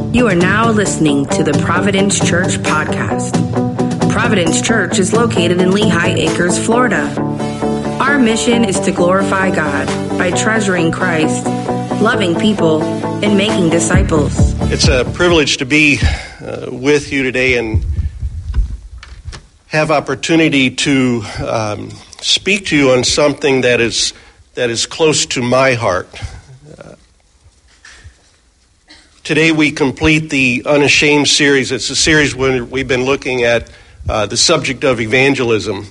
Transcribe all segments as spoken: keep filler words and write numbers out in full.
You are now listening to the Providence Church podcast. Providence Church is located in Lehigh Acres, Florida. Our mission is to glorify God by treasuring Christ, loving people, and making disciples. It's a privilege to be uh, with you today and have opportunity to um, speak to you on something that is that is close to my heart. Uh, today we complete the Unashamed series. It's a series where we've been looking at uh, the subject of evangelism.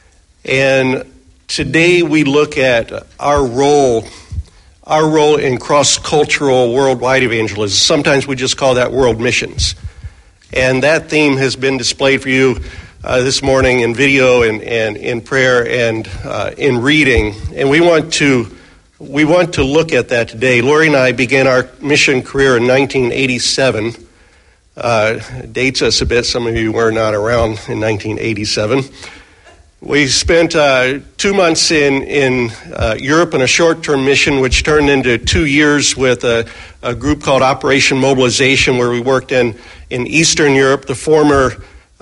And today we look at our role, our role in cross-cultural worldwide evangelism. Sometimes we just call that world missions. And that theme has been displayed for you Uh, this morning in video and, and in prayer and uh, in reading, and we want to we want to look at that today. Lori and I began our mission career in nineteen eighty-seven. Uh, dates us a bit. Some of you were not around in nineteen eighty-seven. We spent uh, two months in in uh, Europe in a short-term mission, which turned into two years with a, a group called Operation Mobilization, where we worked in in Eastern Europe, the former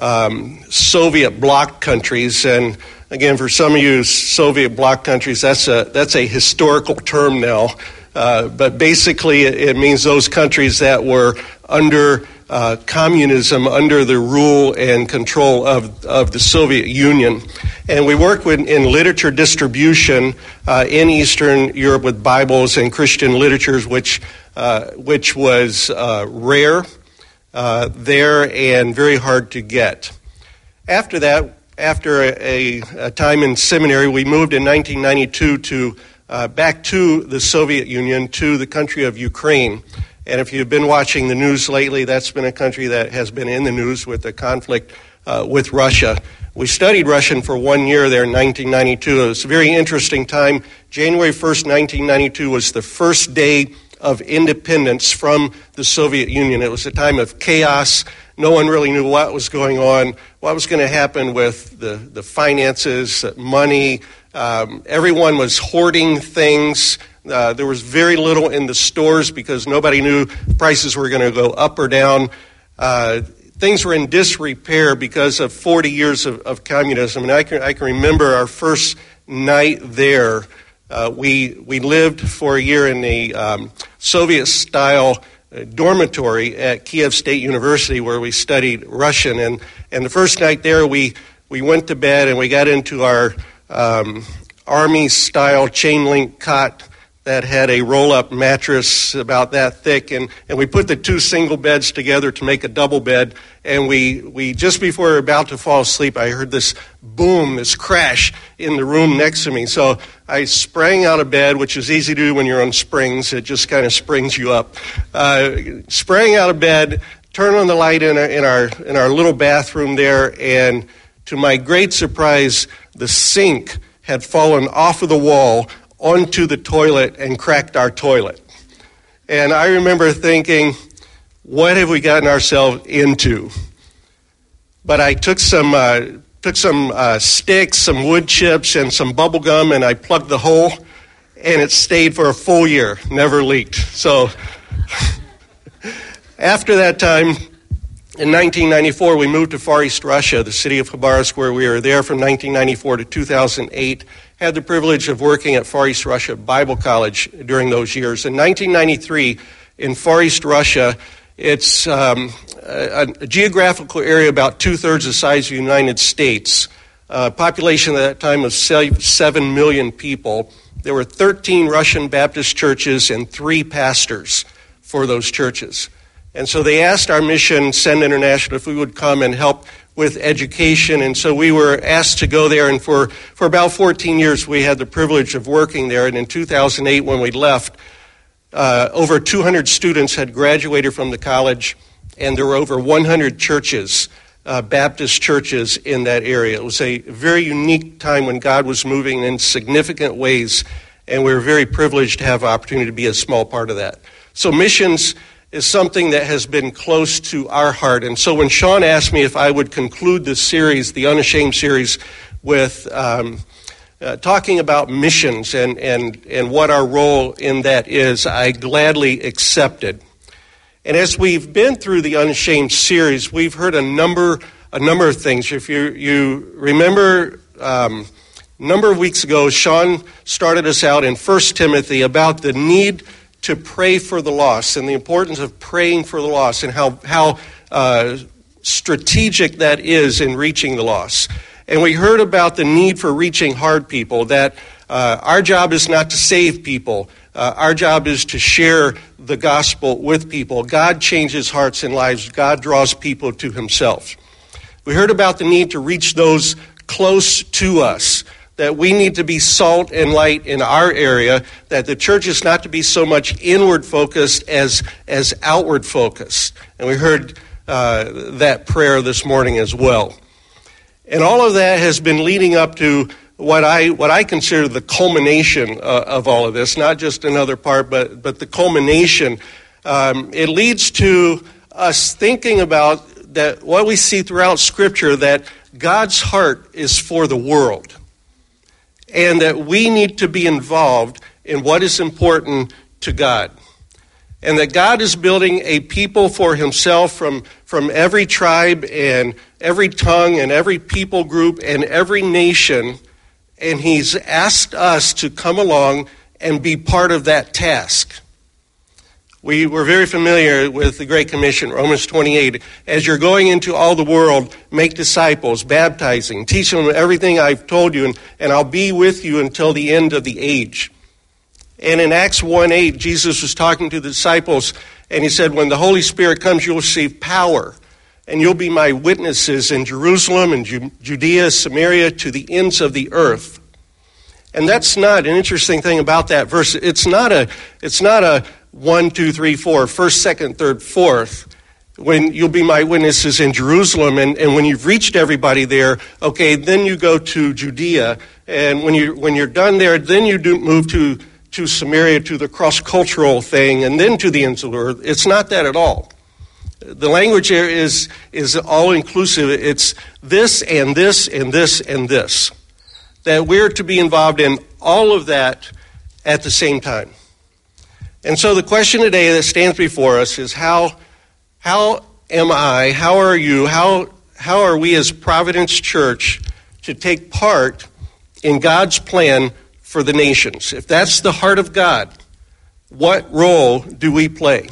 Um, Soviet bloc countries. And again, for some of you Soviet bloc countries, that's a that's a historical term now. Uh, but basically, it, it means those countries that were under uh, communism, under the rule and control of of the Soviet Union. And we worked with, in literature distribution uh, in Eastern Europe with Bibles and Christian literatures, which uh, which was uh, rare. Uh, there and very hard to get. After that, after a, a time in seminary, we moved in nineteen ninety-two to uh, back to the Soviet Union, to the country of Ukraine. And if you've been watching the news lately, that's been a country that has been in the news with the conflict uh, with Russia. We studied Russian for one year there in nineteen ninety-two. It was a very interesting time. January first, nineteen ninety-two was the first day of independence from the Soviet Union. It was a time of chaos. No one really knew what was going on, what was going to happen with the, the finances, money. Um, everyone was hoarding things. Uh, there was very little in the stores because nobody knew prices were going to go up or down. Uh, things were in disrepair because of forty years of, of communism. And I can, I can remember our first night there. Uh, we we lived for a year in a um, Soviet-style uh, dormitory at Kiev State University where we studied Russian. And, and the first night there, we, we went to bed and we got into our um, Army-style chain-link cot that had a roll-up mattress about that thick. And, and we put the two single beds together to make a double bed. And we, we just before we were about to fall asleep, I heard this boom, this crash in the room next to me. So I sprang out of bed, which is easy to do when you're on springs. It just kind of springs you up. Uh, sprang out of bed, turned on the light in our, in our in our little bathroom there, and to my great surprise, the sink had fallen off of the wall onto the toilet and cracked our toilet. And I remember thinking, what have we gotten ourselves into? But I took some uh, took some uh, sticks, some wood chips, and some bubble gum, and I plugged the hole, and it stayed for a full year, never leaked. So after that time, in nineteen ninety-four, we moved to Far East Russia, the city of Khabarovsk, where we were there from nineteen ninety-four to two thousand eight. Had the privilege of working at Far East Russia Bible College during those years. In nineteen ninety-three, in Far East Russia, it's um, a, a geographical area about two-thirds the size of the United States. Uh, population at that time of seven million people. There were thirteen Russian Baptist churches and three pastors for those churches. And so they asked our mission, Send International, if we would come and help with education. And so we were asked to go there. And for, for about fourteen years, we had the privilege of working there. And in two thousand eight, when we left, uh, over two hundred students had graduated from the college. And there were over one hundred churches, uh, Baptist churches in that area. It was a very unique time when God was moving in significant ways. And we were very privileged to have the opportunity to be a small part of that. So missions is something that has been close to our heart. And so when Sean asked me if I would conclude this series, the Unashamed series, with um, uh, talking about missions and, and, and what our role in that is, I gladly accepted. And as we've been through the Unashamed series, we've heard a number a number of things. If you, you remember, um, a number of weeks ago, Sean started us out in First Timothy about the need to pray for the lost and the importance of praying for the lost and how, how uh, strategic that is in reaching the lost. And we heard about the need for reaching hard people, that uh, our job is not to save people. Uh, our job is to share the gospel with people. God changes hearts and lives. God draws people to himself. We heard about the need to reach those close to us, that we need to be salt and light in our area, that the church is not to be so much inward focused as, as outward focused. And we heard uh, that prayer this morning as well. And all of that has been leading up to what I what I consider the culmination uh, of all of this, not just another part, but but the culmination. Um, it leads to us thinking about that what we see throughout Scripture, that God's heart is for the world, and that we need to be involved in what is important to God. And that God is building a people for himself from, from every tribe and every tongue and every people group and every nation. And he's asked us to come along and be part of that task. We were very familiar with the Great Commission, Romans twenty-eight. As you're going into all the world, make disciples, baptizing, teach them everything I've told you, and, and I'll be with you until the end of the age. And in Acts one eight, Jesus was talking to the disciples, and he said, when the Holy Spirit comes, you'll receive power, and you'll be my witnesses in Jerusalem and Ju- Judea, Samaria, to the ends of the earth. And that's not an interesting thing about that verse. It's not a, it's not a one, two, three, four, first, second, third, fourth. When you'll be my witnesses in Jerusalem, and, and when you've reached everybody there, okay, then you go to Judea, and when you when you're done there, then you do move to to Samaria, to the cross-cultural thing, and then to the ends of the earth. It's not that at all. The language here is, is all-inclusive. It's this and this and this and this. That we're to be involved in all of that at the same time. And so the question today that stands before us is how, how am I, how are you, how, how are we as Providence Church to take part in God's plan for the nations? If that's the heart of God, what role do we play?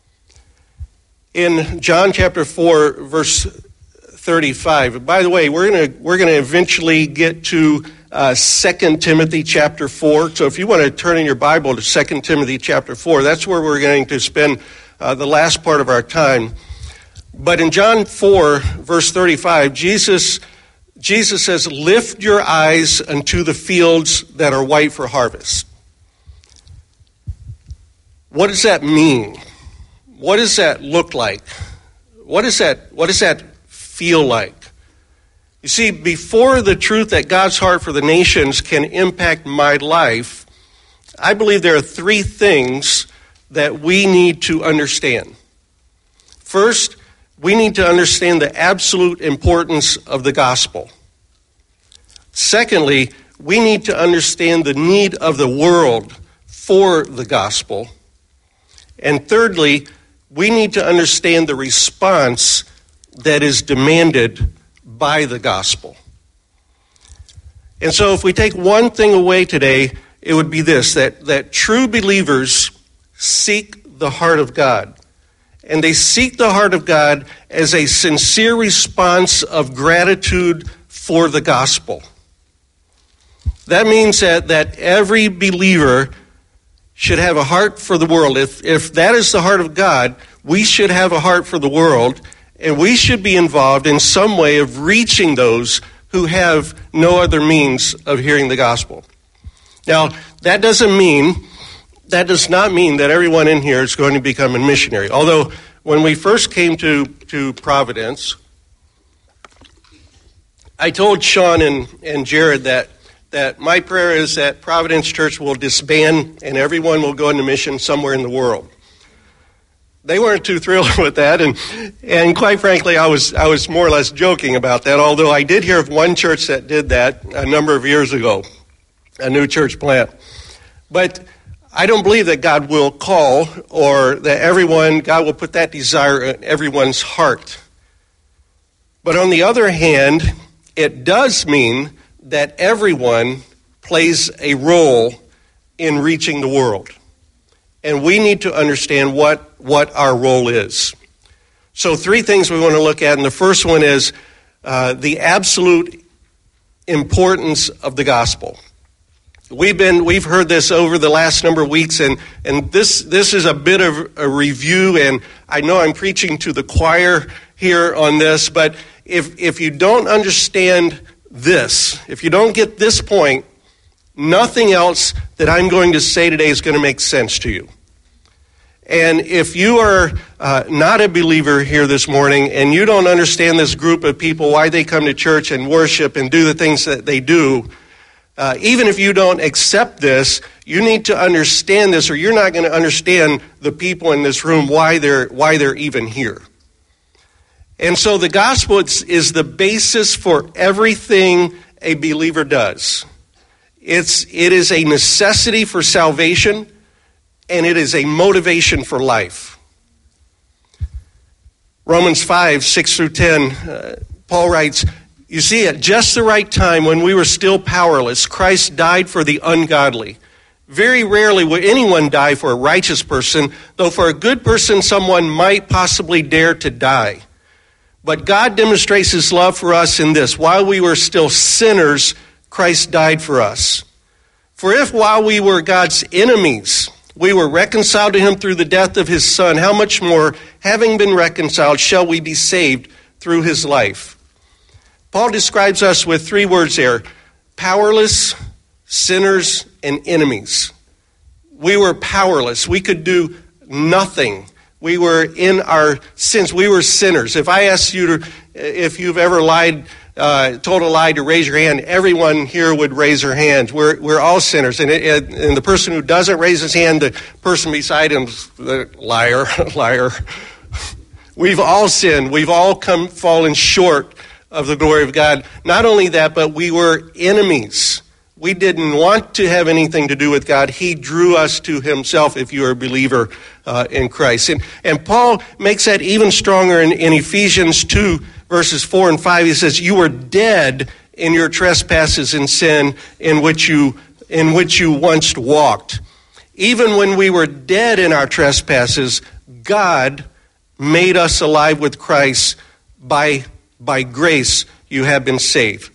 In John chapter four, verse thirty-five, by the way, we're going to we're going to eventually get to uh, Second Timothy chapter four. So if you want to turn in your Bible to Second Timothy chapter four, that's where we're going to spend uh, the last part of our time. But in John four, verse thirty-five, Jesus Jesus says, lift your eyes unto the fields that are white for harvest. What does that mean? What does that look like? What is that, what does that feel like? You see, before the truth that God's heart for the nations can impact my life, I believe there are three things that we need to understand. First, we need to understand the absolute importance of the gospel. Secondly, we need to understand the need of the world for the gospel. And thirdly, we need to understand the response that is demanded by the gospel. And so if we take one thing away today, it would be this, that, that true believers seek the heart of God. And they seek the heart of God as a sincere response of gratitude for the gospel. That means that, that every believer should have a heart for the world. If, if that is the heart of God, we should have a heart for the world, and we should be involved in some way of reaching those who have no other means of hearing the gospel. Now, that doesn't mean, that does not mean that everyone in here is going to become a missionary. Although, when we first came to, to Providence, I told Sean and, and Jared that, that my prayer is that Providence Church will disband and everyone will go into mission somewhere in the world. They weren't too thrilled with that, and and quite frankly, I was I was more or less joking about that, although I did hear of one church that did that a number of years ago, a new church plant. But I don't believe that God will call or that everyone, God will put that desire in everyone's heart. But on the other hand, it does mean that everyone plays a role in reaching the world. And we need to understand what, what our role is. So three things we want to look at, and the first one is uh, the absolute importance of the gospel. We've been we've heard this over the last number of weeks, and, and this this is a bit of a review, and I know I'm preaching to the choir here on this, but if if you don't understand this, if you don't get this point, nothing else that I'm going to say today is going to make sense to you. And if you are uh, not a believer here this morning and you don't understand this group of people, why they come to church and worship and do the things that they do, uh, even if you don't accept this, you need to understand this, or you're not going to understand the people in this room, why they're why they're even here. And so the gospel is, is the basis for everything a believer does. It's it is a necessity for salvation. And it is a motivation for life. Romans five, six through ten, uh, Paul writes, "You see, at just the right time when we were still powerless, Christ died for the ungodly. Very rarely will anyone die for a righteous person, though for a good person someone might possibly dare to die. But God demonstrates his love for us in this: while we were still sinners, Christ died for us. For if while we were God's enemies, we were reconciled to him through the death of his Son, how much more, having been reconciled, shall we be saved through his life?" Paul describes us with three words there: powerless, sinners, and enemies. We were powerless. We could do nothing. We were in our sins. We were sinners. If I asked you to, if you've ever lied, uh, told a lie, to raise your hand, everyone here would raise their hands. We're we're all sinners, and it, and the person who doesn't raise his hand, the person beside him's the liar, liar. We've all sinned. We've all come fallen short of the glory of God. Not only that, but we were enemies. We didn't want to have anything to do with God. He drew us to himself, if you are a believer uh, in Christ. And, and Paul makes that even stronger in, in Ephesians two, verses four and five. He says, "You were dead in your trespasses and sin in which you in which you once walked. Even when we were dead in our trespasses, God made us alive with Christ. By, by grace you have been saved."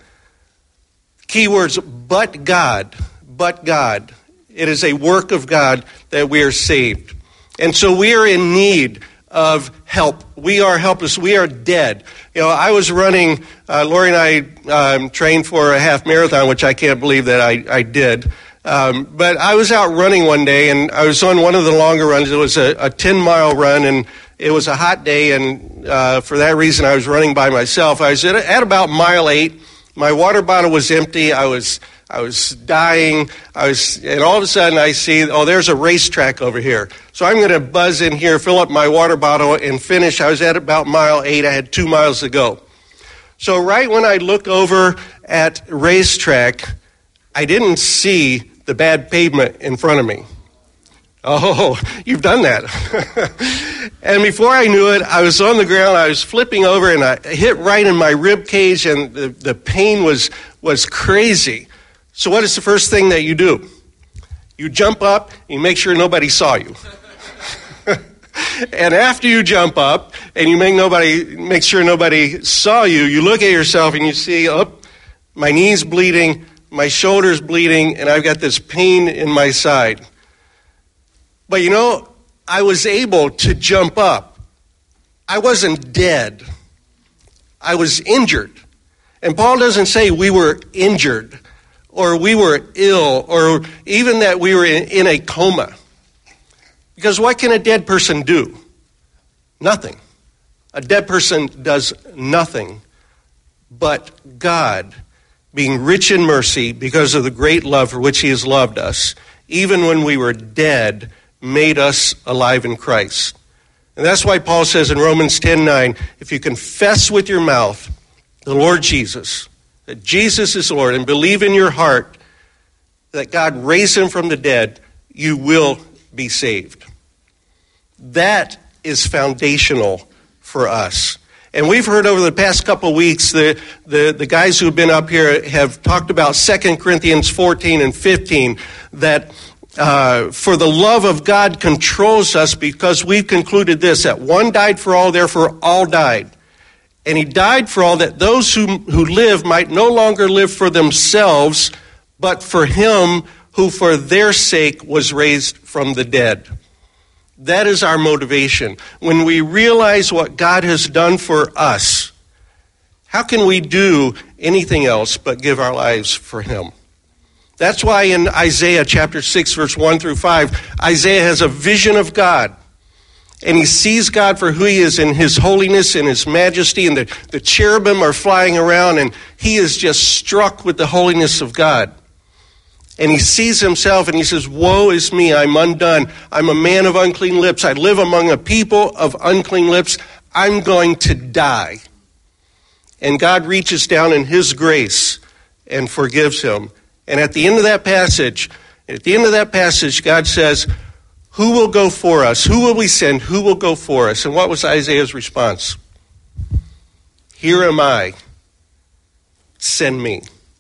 Key words: but God, but God. It is a work of God that we are saved. And so we are in need of help. We are helpless. We are dead. You know, I was running, uh, Lori and I um, trained for a half marathon, which I can't believe that I, I did. Um, but I was out running one day, and I was on one of the longer runs. It was a, a ten-mile run, and it was a hot day, and uh, for that reason I was running by myself. I was at, at about mile eight. My water bottle was empty. I was I was dying. I was, and all of a sudden I see, oh, there's a racetrack over here. So I'm going to buzz in here, fill up my water bottle, and finish. I was at about mile eight. I had two miles to go. So right when I look over at racetrack, I didn't see the bad pavement in front of me. Oh, you've done that. And before I knew it, I was on the ground, I was flipping over, and I hit right in my rib cage, and the, the pain was, was crazy. So what is the first thing that you do? You jump up, and you make sure nobody saw you. And after you jump up, and you make nobody make sure nobody saw you, you look at yourself, and you see, oh, my knee's bleeding, my shoulder's bleeding, and I've got this pain in my side. But you know, I was able to jump up. I wasn't dead. I was injured. And Paul doesn't say we were injured or we were ill or even that we were in, in a coma. Because what can a dead person do? Nothing. A dead person does nothing. But God, being rich in mercy because of the great love for which he has loved us, even when we were dead, made us alive in Christ. And that's why Paul says in Romans ten nine, if you confess with your mouth the Lord Jesus, that Jesus is Lord, and believe in your heart that God raised him from the dead, you will be saved. That is foundational for us. And we've heard over the past couple of weeks, the, the, the guys who have been up here have talked about Second Corinthians fourteen and fifteen, that uh, for the love of God controls us because we've concluded this, that one died for all, therefore all died. And he died for all, that those who, who live might no longer live for themselves, but for him who for their sake was raised from the dead. That is our motivation. When we realize what God has done for us, how can we do anything else but give our lives for him? That's why in Isaiah chapter six, verse one through five, Isaiah has a vision of God. And he sees God for who he is in his holiness and his majesty, and the, the cherubim are flying around, and he is just struck with the holiness of God. And he sees himself and he says, woe is me, I'm undone. I'm a man of unclean lips. I live among a people of unclean lips. I'm going to die. And God reaches down in his grace and forgives him. And at the end of that passage, at the end of that passage, God says, who will go for us? Who will we send? Who will go for us? And what was Isaiah's response? Here am I. Send me.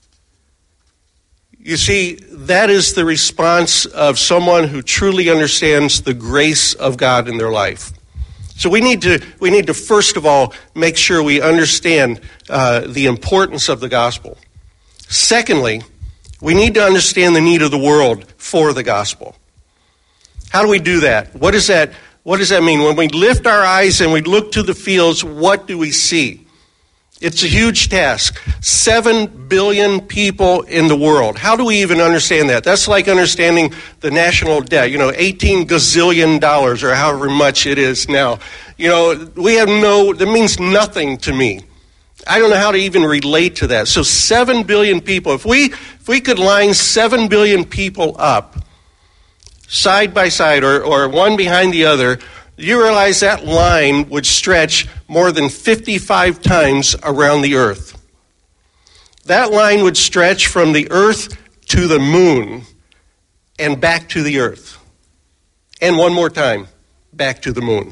You see, that is the response of someone who truly understands the grace of God in their life. So we need to we need to first of all make sure we understand uh, the importance of the gospel. Secondly, we need to understand the need of the world for the gospel. How do we do that? What does that what does that mean? When we lift our eyes and we look to the fields, what do we see? It's a huge task. Seven billion people in the world. How do we even understand that? That's like understanding the national debt, you know, eighteen gazillion dollars or however much it is now. You know, we have no, that means nothing to me. I don't know how to even relate to that. So seven billion people, if we, if we could line seven billion people up, side by side or, or one behind the other, you realize that line would stretch more than fifty-five times around the earth. That line would stretch from the earth to the moon and back to the earth. And one more time, back to the moon.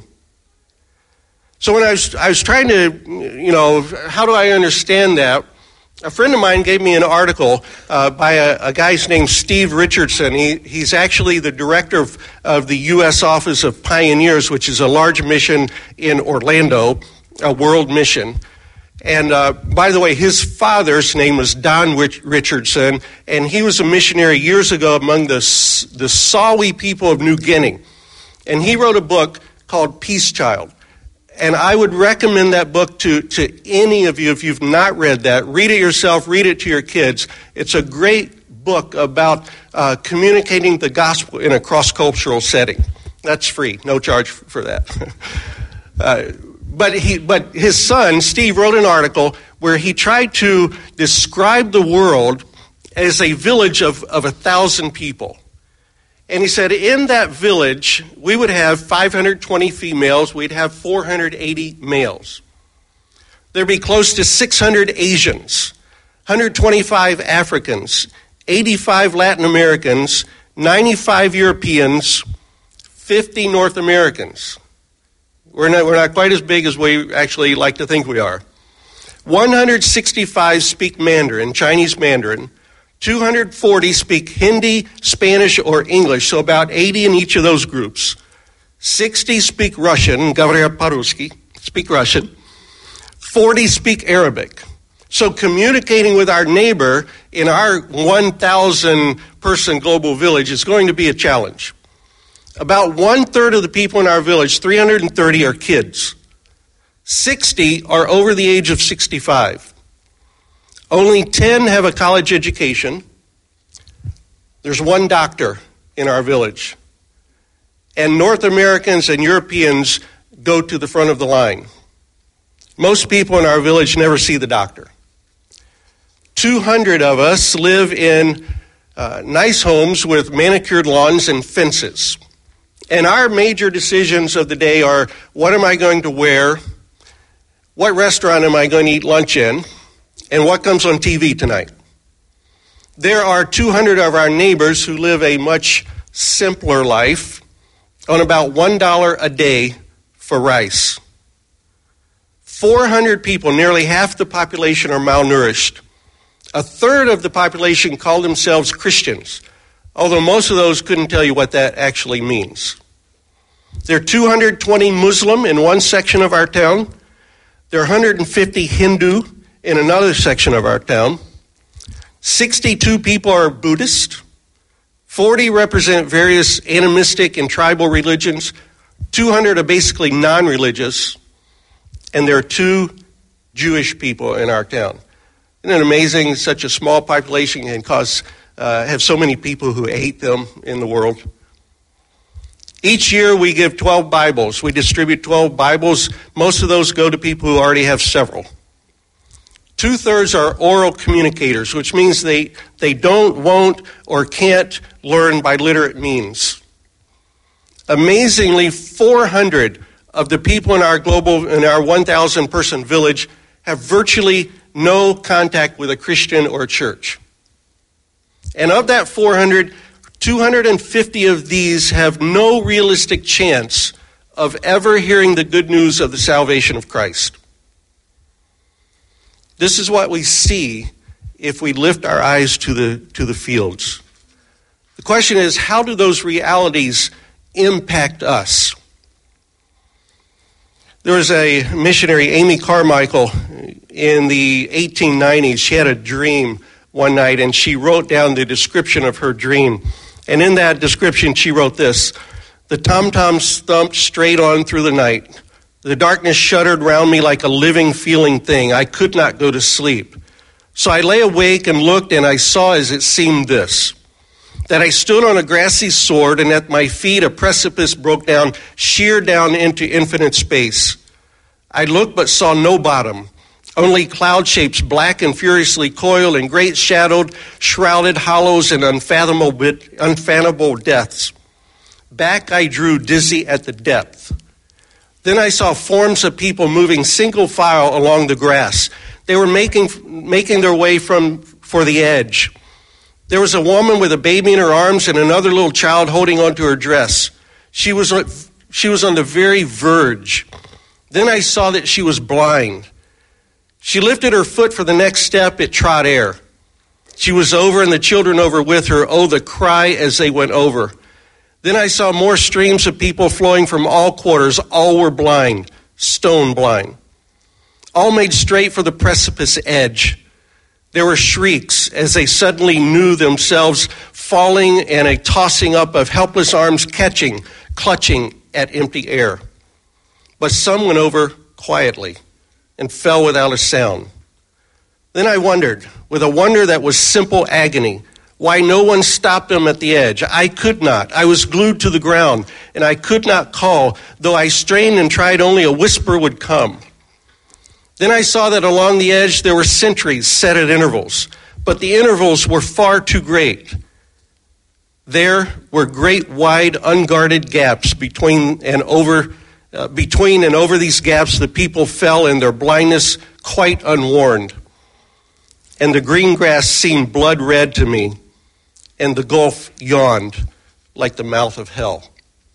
So when I was, I was trying to, you know, how do I understand that? A friend of mine gave me an article uh, by a, a guy named Steve Richardson. He, he's actually the director of, of the U S Office of Pioneers, which is a large mission in Orlando, a world mission. And uh, by the way, his father's name was Don Rich- Richardson, and he was a missionary years ago among the, the Sawi people of New Guinea. And he wrote a book called Peace Child. And I would recommend that book to, to any of you if you've not read that. Read it yourself, read it to your kids. It's a great book about uh, communicating the gospel in a cross-cultural setting. That's free, no charge for that. uh, but he, but his son, Steve, wrote an article where he tried to describe the world as a village of, of a thousand people. And he said, in that village, we would have five hundred twenty females, we'd have four hundred eighty males. There'd be close to six hundred Asians, one hundred twenty-five Africans, eighty-five Latin Americans, ninety-five Europeans, fifty North Americans. We're not, we're not quite as big as we actually like to think we are. one hundred sixty-five speak Mandarin, Chinese Mandarin. two hundred forty speak Hindi, Spanish, or English, so about eighty in each of those groups. sixty speak Russian, Gavril Paruski, speak Russian. forty speak Arabic. So communicating with our neighbor in our one thousand person global village is going to be a challenge. About one-third of the people in our village, three hundred thirty, are kids. sixty are over the age of sixty-five. Only ten have a college education. There's one doctor in our village. And North Americans and Europeans go to the front of the line. Most people in our village never see the doctor. two hundred of us live in uh, nice homes with manicured lawns and fences. And our major decisions of the day are, what am I going to wear? What restaurant am I going to eat lunch in? And what comes on T V tonight? There are two hundred of our neighbors who live a much simpler life on about one dollar a day for rice. four hundred people, nearly half the population, are malnourished. A third of the population call themselves Christians, although most of those couldn't tell you what that actually means. There are two hundred twenty Muslim in one section of our town. There are one hundred fifty Hindu in another section of our town. sixty-two people are Buddhist. forty represent various animistic and tribal religions. two hundred are basically non-religious. And there are two Jewish people in our town. Isn't it amazing such a small population can cause uh, have so many people who hate them in the world? Each year we give twelve Bibles. We distribute twelve Bibles. Most of those go to people who already have several. Two-thirds are oral communicators, which means they, they don't, won't, or can't learn by literate means. Amazingly, four hundred of the people in our global, in our one thousand person village have virtually no contact with a Christian or a church. And of that four hundred, two hundred fifty of these have no realistic chance of ever hearing the good news of the salvation of Christ. This is what we see if we lift our eyes to the, to the fields. The question is, how do those realities impact us? There was a missionary, Amy Carmichael, in the eighteen nineties. She had a dream one night, and she wrote down the description of her dream. And in that description, she wrote this: "The tom-toms thumped straight on through the night. The darkness shuddered round me like a living, feeling thing. I could not go to sleep. So I lay awake and looked, and I saw as it seemed this, that I stood on a grassy sward, and at my feet a precipice broke down, sheer down into infinite space. I looked but saw no bottom, only cloud shapes black and furiously coiled, and great shadowed, shrouded hollows and unfathomable, unfathomable depths. Back I drew dizzy at the depth. Then I saw forms of people moving single file along the grass. They were making making their way from for the edge. There was a woman with a baby in her arms and another little child holding onto her dress. She was she was on the very verge. Then I saw that she was blind. She lifted her foot for the next step. It trod air. She was over, and the children over with her. Oh, the cry as they went over. Then I saw more streams of people flowing from all quarters. All were blind, stone blind. All made straight for the precipice edge. There were shrieks as they suddenly knew themselves falling, and a tossing up of helpless arms catching, clutching at empty air. But some went over quietly and fell without a sound. Then I wondered, with a wonder that was simple agony, why no one stopped them at the edge. I could not. I was glued to the ground, and I could not call. Though I strained and tried, only a whisper would come. Then I saw that along the edge there were sentries set at intervals, but the intervals were far too great. There were great wide unguarded gaps between and over uh, between and over these gaps the people fell in their blindness quite unwarned. And the green grass seemed blood red to me, and the gulf yawned like the mouth of hell.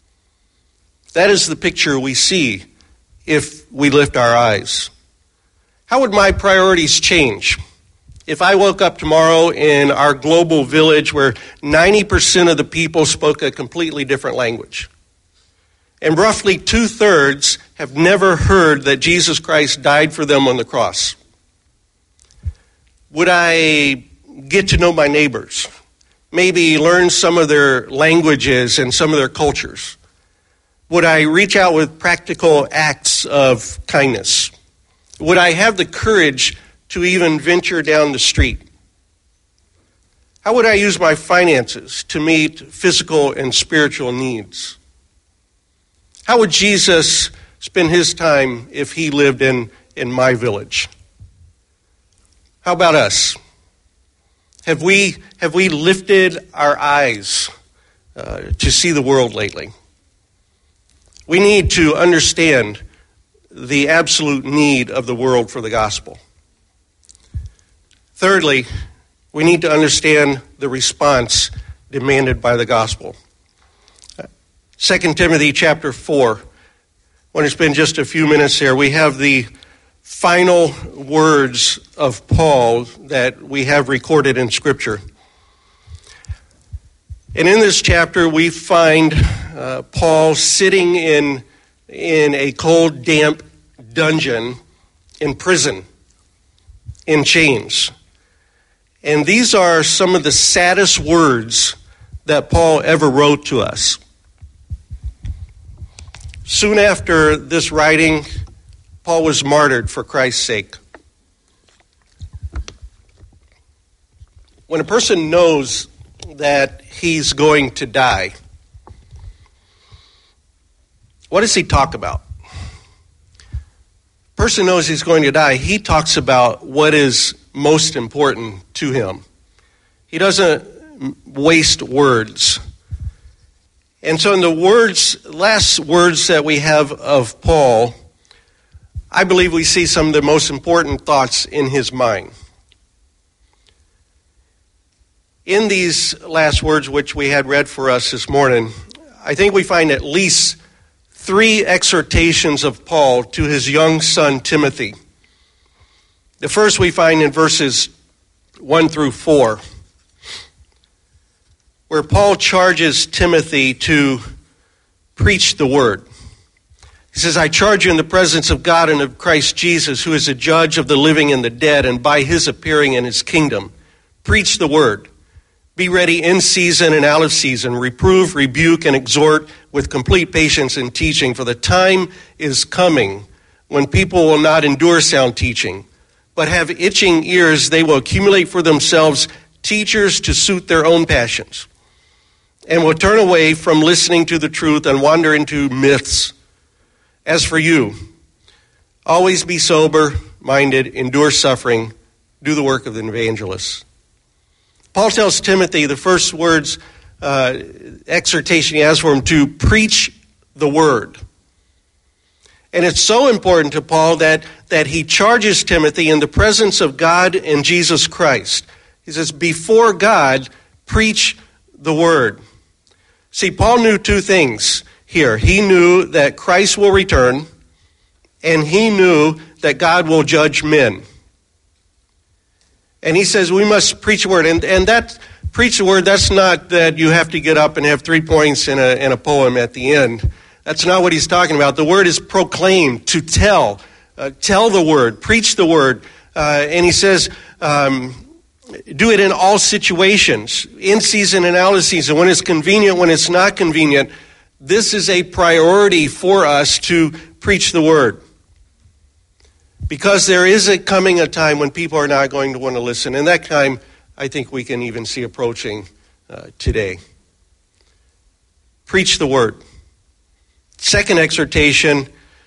That is the picture we see if we lift our eyes. How would my priorities change if I woke up tomorrow in our global village where ninety percent of the people spoke a completely different language? And roughly two-thirds have never heard that Jesus Christ died for them on the cross. Would I get to know my neighbors? Maybe learn some of their languages and some of their cultures? Would I reach out with practical acts of kindness? Would I have the courage to even venture down the street? How would I use my finances to meet physical and spiritual needs? How would Jesus spend his time if he lived in, in my village? How about us? Have we, have we lifted our eyes uh, to see the world lately? We need to understand the absolute need of the world for the gospel. Thirdly, we need to understand the response demanded by the gospel. Second Timothy chapter four. I want to spend just a few minutes here. We have the final words of Paul that we have recorded in Scripture. And in this chapter, we find uh, Paul sitting in, in a cold, damp dungeon in prison, in chains. And these are some of the saddest words that Paul ever wrote to us. Soon after this writing, Paul was martyred for Christ's sake. When a person knows that he's going to die, what does he talk about? A person knows he's going to die, he talks about what is most important to him. He doesn't waste words. And so in the words, last words that we have of Paul, I believe we see some of the most important thoughts in his mind. In these last words, which we had read for us this morning, I think we find at least three exhortations of Paul to his young son Timothy. The first we find in verses one through four, where Paul charges Timothy to preach the word. He says, I charge you in the presence of God and of Christ Jesus, who is a judge of the living and the dead, and by his appearing in his kingdom. Preach the word. Be ready in season and out of season. Reprove, rebuke, and exhort with complete patience and teaching. For the time is coming when people will not endure sound teaching, but have itching ears. They will accumulate for themselves teachers to suit their own passions, and will turn away from listening to the truth and wander into myths. As for you, always be sober-minded, endure suffering, do the work of an evangelist. Paul tells Timothy, the first words, uh, exhortation he has for him, to preach the word. And it's so important to Paul that, that he charges Timothy in the presence of God and Jesus Christ. He says, before God, preach the word. See, Paul knew two things here. He knew that Christ will return, and he knew that God will judge men. And he says we must preach the word. And, and that preach the word, that's not that you have to get up and have three points in a, in a poem at the end. That's not what he's talking about. The word is proclaimed, to tell. Uh, tell the word, preach the word. Uh, and he says, um, do it in all situations, in season and out of season, when it's convenient, when it's not convenient. This is a priority for us to preach the word. Because there is a coming a time when people are not going to want to listen. And that time, I think we can even see approaching uh, today. Preach the word. Second exhortation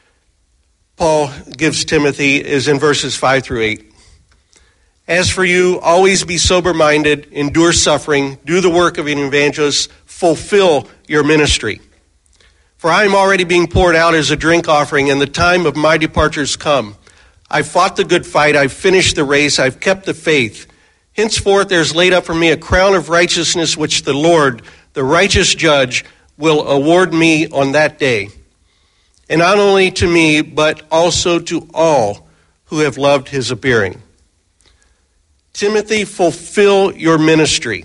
Paul gives Timothy is in verses five through eight. As for you, always be sober-minded, endure suffering, do the work of an evangelist, fulfill your ministry. For I am already being poured out as a drink offering, and the time of my departure has come. I've fought the good fight, I've finished the race, I've kept the faith. Henceforth there is laid up for me a crown of righteousness, which the Lord, the righteous judge, will award me on that day. And not only to me, but also to all who have loved his appearing. Timothy, fulfill your ministry.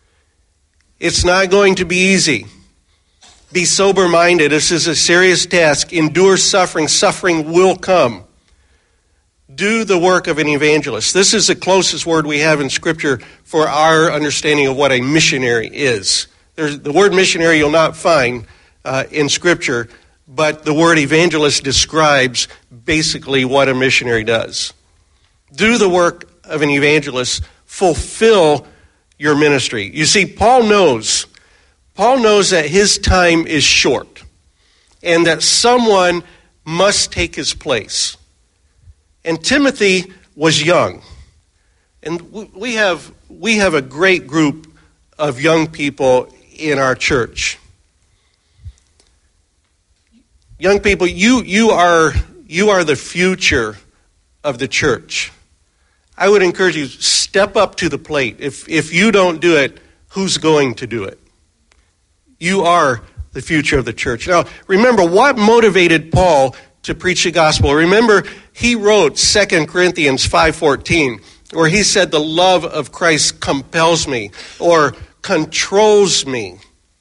It's not going to be easy. Be sober-minded. This is a serious task. Endure suffering. Suffering will come. Do the work of an evangelist. This is the closest word we have in Scripture for our understanding of what a missionary is. There's, the word missionary you'll not find uh, in Scripture, but the word evangelist describes basically what a missionary does. Do the work of an evangelist. Fulfill your ministry. You see, Paul knows, Paul knows that his time is short and that someone must take his place. And Timothy was young. And we have we have a great group of young people in our church. Young people, you you are you are the future of the church. I would encourage you, step up to the plate. If if you don't do it, who's going to do it? You are the future of the church. Now, remember, what motivated Paul to preach the gospel? Remember, he wrote Second Corinthians five fourteen, where he said, the love of Christ compels me or controls me.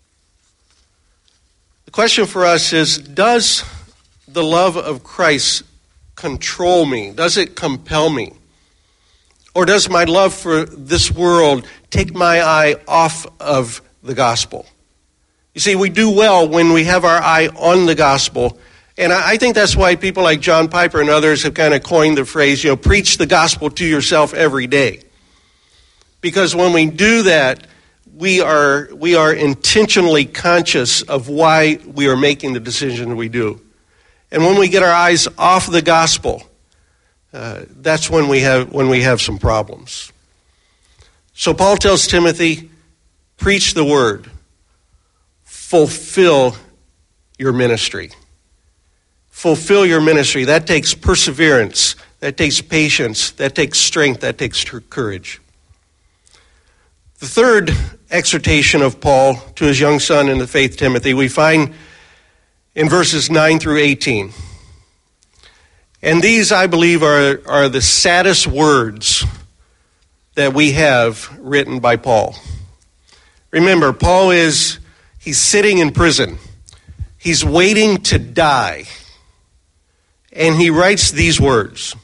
The question for us is, does the love of Christ control me? Does it compel me? Or does my love for this world take my eye off of the gospel? You see, we do well when we have our eye on the gospel. And I think that's why people like John Piper and others have kind of coined the phrase, you know, preach the gospel to yourself every day. Because when we do that, we are we are intentionally conscious of why we are making the decision we do. And when we get our eyes off the gospel, uh, that's when we have when we have some problems. So Paul tells Timothy, preach the word, fulfill your ministry. Fulfill your ministry. That takes perseverance. That takes patience. That takes strength. That takes courage. The third exhortation of Paul to his young son in the faith, Timothy, we find in verses nine through eighteen. And these, I believe, are, are the saddest words that we have written by Paul. Remember, Paul is, he's sitting in prison. He's waiting to die. And he writes these words.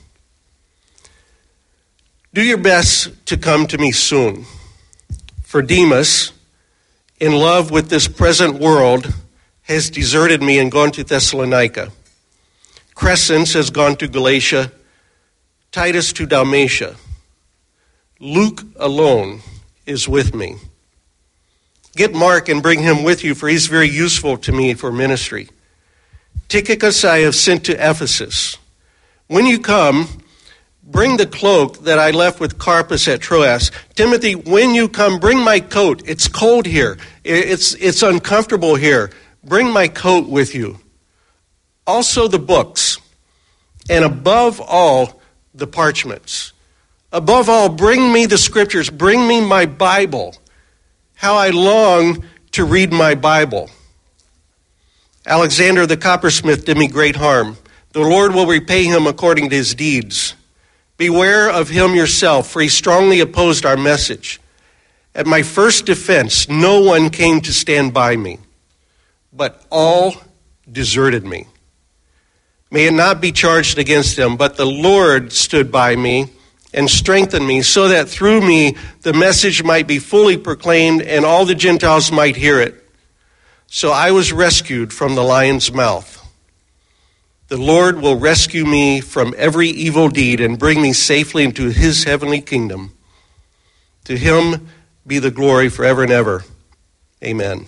Do your best to come to me soon. For Demas, in love with this present world, has deserted me and gone to Thessalonica. Crescens has gone to Galatia, Titus to Dalmatia. Luke alone is with me. Get Mark and bring him with you, for he's very useful to me for ministry. Tychicus I have sent to Ephesus. When you come, bring the cloak that I left with Carpus at Troas. Timothy, when you come, bring my coat. It's cold here. It's, it's uncomfortable here. Bring my coat with you. Also the books, and above all, the parchments. Above all, bring me the scriptures. Bring me my Bible. How I long to read my Bible. Alexander the coppersmith did me great harm. The Lord will repay him according to his deeds. Beware of him yourself, for he strongly opposed our message. At my first defense, no one came to stand by me, but all deserted me. May it not be charged against them, but the Lord stood by me and strengthened me, so that through me the message might be fully proclaimed and all the Gentiles might hear it. So I was rescued from the lion's mouth. The Lord will rescue me from every evil deed and bring me safely into his heavenly kingdom. To him be the glory forever and ever. Amen.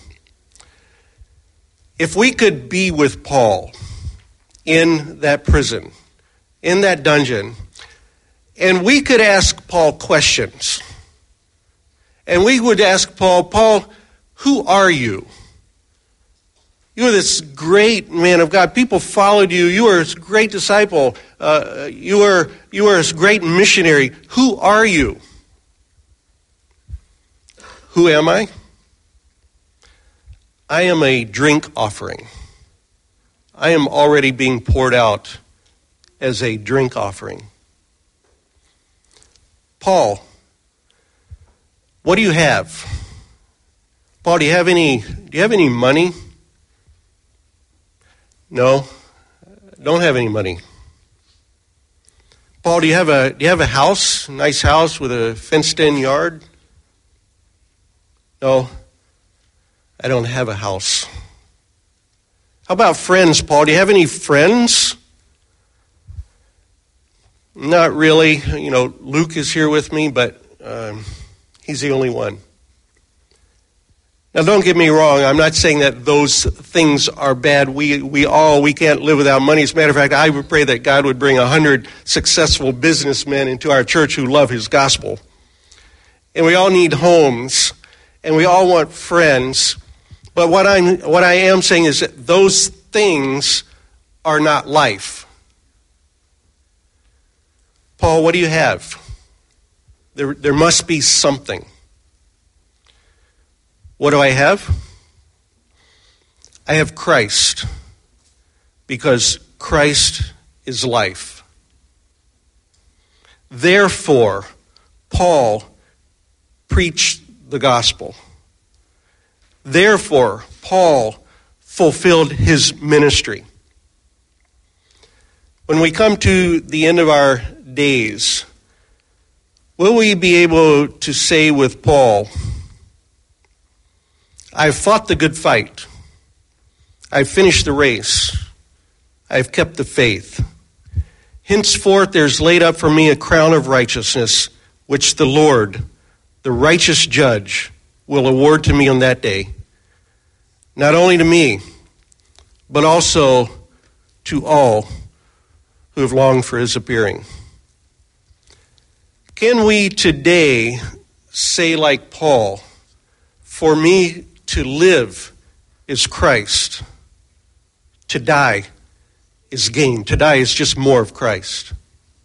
If we could be with Paul in that prison, in that dungeon, and we could ask Paul questions, and we would ask Paul, Paul, who are you? You are this great man of God. People followed you. You are a great disciple. Uh, you are you are a great missionary. Who are you? Who am I? I am a drink offering. I am already being poured out as a drink offering. Paul, what do you have? Paul, do you have any do you have any money? No, don't have any money. Paul, do you have a do you have a house, a nice house with a fenced-in yard? No, I don't have a house. How about friends, Paul? Do you have any friends? Not really. You know, Luke is here with me, but um, he's the only one. Now, don't get me wrong. I'm not saying that those things are bad. We we all, we can't live without money. As a matter of fact, I would pray that God would bring a hundred successful businessmen into our church who love his gospel. And we all need homes, and we all want friends. But what I'm what I am saying is that those things are not life. Paul, what do you have? There there must be something. What do I have? I have Christ because Christ is life. Therefore, Paul preached the gospel. Therefore, Paul fulfilled his ministry. When we come to the end of our days, will we be able to say with Paul, I've fought the good fight. I've finished the race. I've kept the faith. Henceforth there's laid up for me a crown of righteousness, which the Lord, the righteous judge, will award to me on that day. Not only to me, but also to all who have longed for his appearing. Can we today say like Paul, for me to live is Christ, to die is gain. To die is just more of Christ.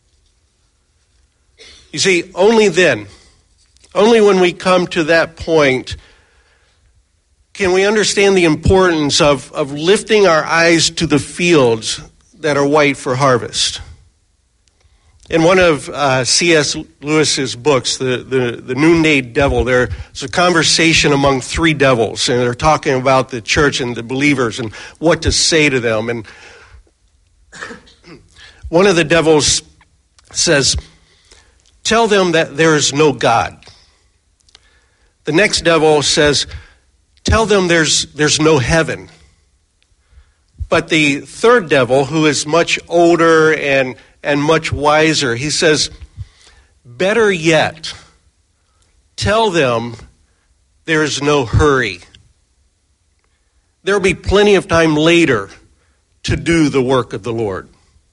You see, only then, only when we come to that point, can we understand the importance of, of lifting our eyes to the fields that are white for harvest. In one of uh, C S Lewis's books, the, the, the Noonday Devil, there's a conversation among three devils, and they're talking about the church and the believers and what to say to them. And one of the devils says, tell them that there is no God. The next devil says, tell them there's there's no heaven. But the third devil, who is much older and, and much wiser, he says, better yet, tell them there's no hurry. There'll be plenty of time later to do the work of the Lord.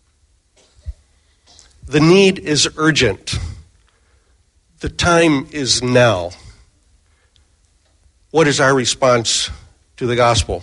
The need is urgent. The time is now. What is our response to the gospel?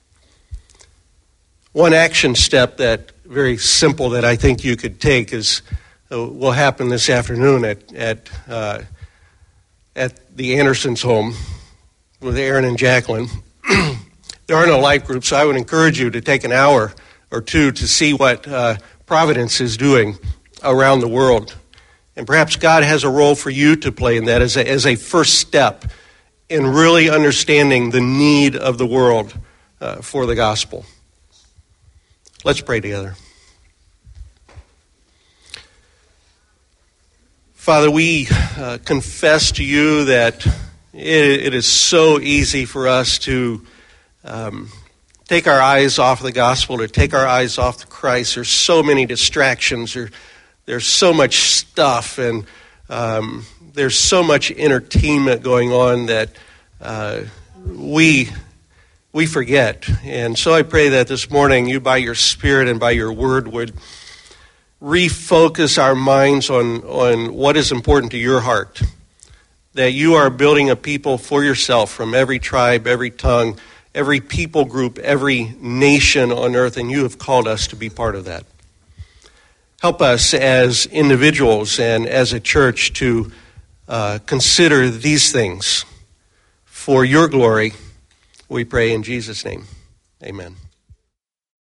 One action step that very simple that I think you could take is uh, will happen this afternoon at at uh, at the Andersons' home with Aaron and Jacqueline. There are no life groups, so I would encourage you to take an hour or two to see what uh, Providence is doing around the world, and perhaps God has a role for you to play in that as a, as a first step in really understanding the need of the world uh, for the gospel. Let's pray together. Father, we uh, confess to you that it, it is so easy for us to um, take our eyes off the gospel, to take our eyes off the Christ. There's so many distractions. There, there's so much stuff, and um, there's so much entertainment going on that uh, we... we forget. And so I pray that this morning you, by your Spirit and by your word, would refocus our minds on, on what is important to your heart. That you are building a people for yourself from every tribe, every tongue, every people group, every nation on earth, and you have called us to be part of that. Help us as individuals and as a church to uh, consider these things for your glory. We pray in Jesus' name. Amen.